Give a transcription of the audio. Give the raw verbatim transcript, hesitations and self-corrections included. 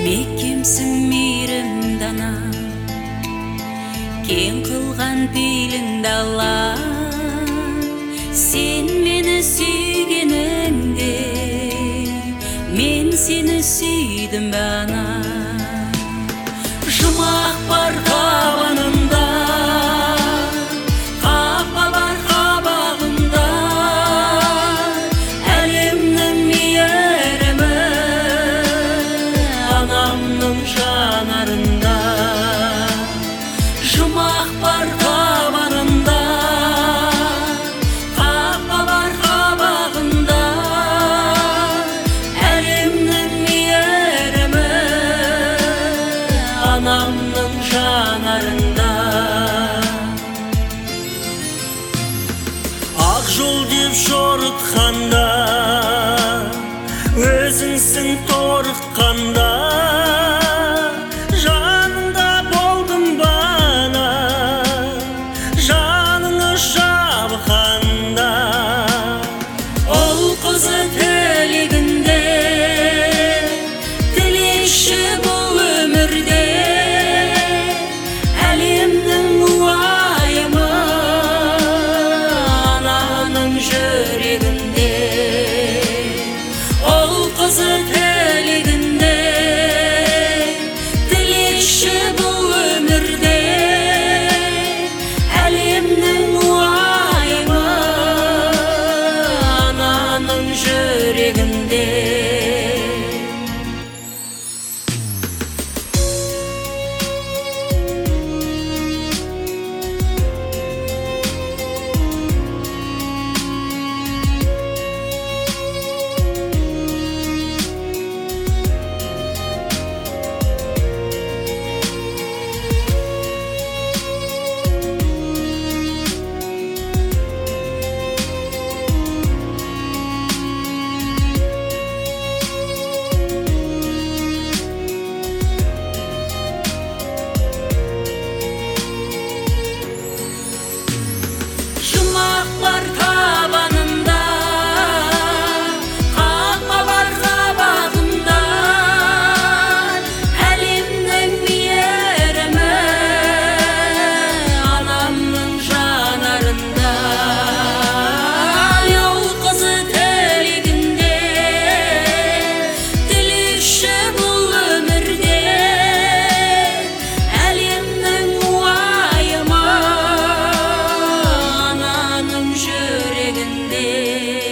Меккемсің мейірімді ана, кең қылған пейіліңді Алла. Сен мені сүйгеніңде, мен сені сүйдім бе ана. Жұмақ бар табанында, қапа бар қабағында, әлемнің мейірімі анамның жанарында. Жұмақ бар табанында, қапа бар қабағында, әлемнің мейірімі анамның жанарында. Ақ жол деп жорытқанда, өзіңсің торыққанда, жаныңда болдым бана, жаныңы жабыққанда. Ол қызы тілегінде, тілеші бұл өмірде, әлемнің уайымы ананың жүрегінде. Ол қызы тілегінде, тілеші бұл өмірде, әлемнің уайымы ананың жүрегінде. Жұмақ бар табанында, қапа бар қабағында, әлемнің мейірімі анамның жанарында. Ол қызы тілегінде, тілеші бұл өмірде, әлемнің уайымы ананың жүрегінде.